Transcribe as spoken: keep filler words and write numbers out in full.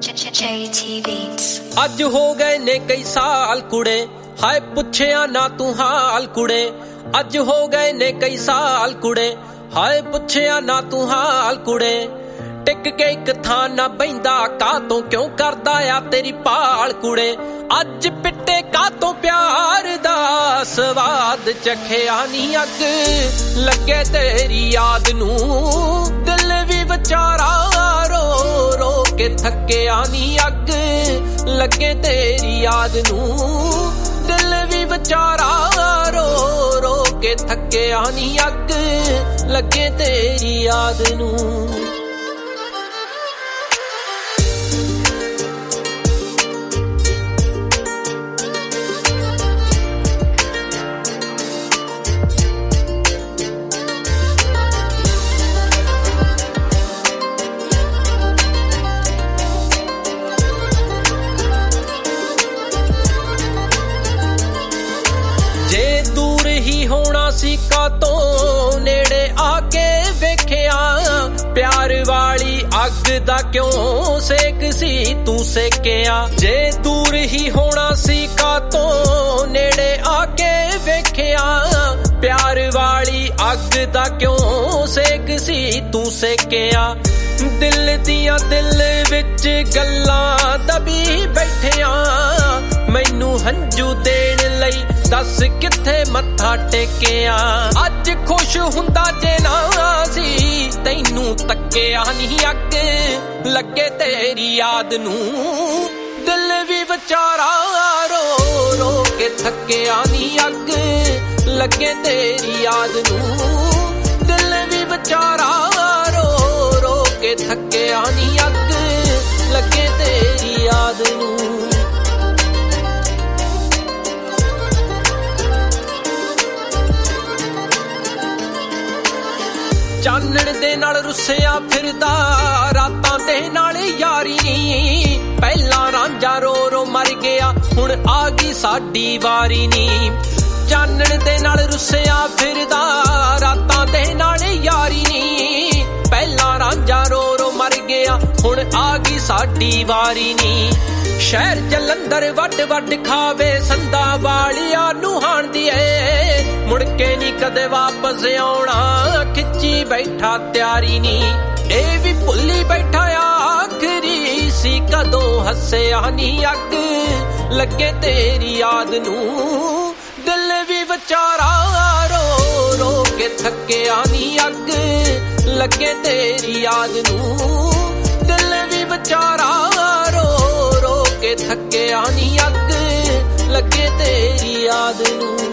J T Beats। ਅੱਜ ਹੋ ਗਏ ਨੇ ਕਈ ਸਾਲ ਕੁੜੇ, ਹਾਏ ਪੁੱਛਿਆ ਨਾ ਤੂੰ ਹਾਲ ਕੁੜੇ। ਅੱਜ ਹੋ ਗਏ ਨੇ ਕਈ ਸਾਲ ਕੁੜੇ, ਹਾਏ ਪੁੱਛਿਆ ਨਾ ਤੂੰ ਹਾਲ ਕੁੜੇ। ਟਿਕ ਕੇ ਇੱਕ ਥਾਂ ਨਾ ਬੈਂਦਾ ਕਾਤੋਂ, ਕਿਉਂ ਕਰਦਾ ਆ ਤੇਰੀ ਭਾਲ ਕੁੜੇ। ਅੱਜ ਪਿੱਟੇ ਕਾਤੋਂ ਪਿਆਰ ਦਾ ਸਵਾਦ ਚਖਿਆ ਨੀ, ਅੱਗ ਲੱਗੇ ਤੇਰੀ ਯਾਦ ਨੂੰ। ਦਿਲ ਵੀ ਵਿਚਾਰਾ ਰੋ ਰੋ ਕੇ ਥੱਕਿਆ ਨੀ, ਅੱਗ ਲੱਗੇ ਤੇਰੀ ਯਾਦ ਨੂੰ। ਦਿਲ ਵੀ ਵਿਚਾਰਾ ਰੋ ਰੋ ਕੇ ਥੱਕਿਆ ਨੀ, ਅੱਗ ਲੱਗੇ ਤੇਰੀ ਯਾਦ ਨੂੰ। ਹੋਣਾ ਸੀ ਕਾਤੋਂ ਨੇੜੇ ਆ ਕੇ ਵੇਖਿਆ, ਪਿਆਰ ਵਾਲੀ ਅੱਗ ਦਾ ਕਿਉਂ ਸੇਕ ਸੀ ਤੂੰ ਸੇਕਿਆ। ਜੇ ਦੂਰ ਹੀ ਹੋਣਾ ਸੀ ਕਾਤੋਂ ਨੇੜੇ ਆ ਕੇ ਵੇਖਿਆ, ਪਿਆਰ ਵਾਲੀ ਅੱਗ ਦਾ ਕਿਉਂ ਸੇਕ ਸੀ ਤੂੰ ਸੇਕਿਆ। ਦਿਲ ਦੀਆਂ ਦਿਲ ਵਿੱਚ ਗੱਲਾਂ ਦਬੀ ਬੈਠਿਆ, ਮੈਨੂੰ ਹੰਝੂ ਦੇਣ ਲਈ ਦੱਸ ਕਿੱਥੇ ਮੱਥਾ ਟੇਕਿਆ। ਅੱਜ ਖੁਸ਼ ਹੁੰਦਾ ਜੇ ਨਾ ਸੀ ਤੈਨੂੰ ਤੱਕਿਆ ਨੀ, ਅੱਗ ਲੱਗੇ ਤੇਰੀ ਯਾਦ ਨੂੰ। ਦਿਲ ਵੀ ਵਿਚਾਰਾ ਰੋ ਰੋ ਕੇ ਥੱਕਿਆ ਨੀ, ਅੱਗ ਲੱਗੇ ਤੇਰੀ ਯਾਦ ਨੂੰ। ਦਿਲ ਵੀ ਵਿਚਾਰਾ ਰੋ ਰੋ ਕੇ ਥੱਕਿਆ ਨੀ, ਅੱਗ ਲੱਗੇ ਤੇਰੀ ਯਾਦ ਨੂੰ। ਚਾਨਣ ਦੇ ਨਾਲ ਰੁੱਸਿਆ ਫਿਰਦਾ, ਰਾਤਾਂ ਦੇ ਨਾਲ ਯਾਰੀ ਨੀ। ਪਹਿਲਾਂ ਰਾਂਝਾ ਰੋ ਰੋ ਮਰ ਗਿਆ, ਹੁਣ ਆ ਗਈ ਸਾਡੀ ਵਾਰੀ ਨੀ। ਚਾਨਣ ਦੇ ਨਾਲ ਰੁੱਸਿਆ ਫਿਰਦਾ, ਰਾਤਾਂ ਦੇ ਨਾਲ ਯਾਰੀ ਨੀ। ਪਹਿਲਾਂ ਰਾਂਝਾ ਰੋ ਰੋ ਮਰ ਗਿਆ, ਹੁਣ ਆ ਗਈ ਸਾਡੀ ਵਾਰੀ ਨੀ। ਸ਼ਹਿਰ ਜਲੰਧਰ ਵੱਡ ਵੱਡ ਖਾਵੇ, ਸੰਦਾ ਵਾਲਿਆ ਨੂੰ ਹਾਣਦੀ ਏ। ਮੁੜ ਕੇ ਨੀ ਕਦੇ ਵਾਪਸ ਆਉਣਾ, ਖਿੱਚੀ ਬੈਠਾ ਤਿਆਰੀ ਨੀ। ਇਹ ਵੀ ਭੁੱਲੀ ਬੈਠਾ ਆਖਰੀ ਸੀ ਕਦੋਂ ਹੱਸਿਆ ਨੀ, ਅੱਗ ਲੱਗੇ ਤੇਰੀ ਯਾਦ ਨੂੰ। ਦਿਲ ਵੀ ਵਿਚਾਰਾ ਰੋ ਰੋ ਕੇ ਥੱਕਿਆ ਨੀ, ਅੱਗ ਲੱਗੇ ਤੇਰੀ ਯਾਦ ਨੂੰ। ਦਿਲ ਵੀ ਵਿਚਾਰਾ ਰੋ ਰੋ ਕੇ ਥੱਕਿਆ ਨੀ, ਅੱਗ ਲੱਗੇ ਤੇਰੀ ਯਾਦ ਨੂੰ।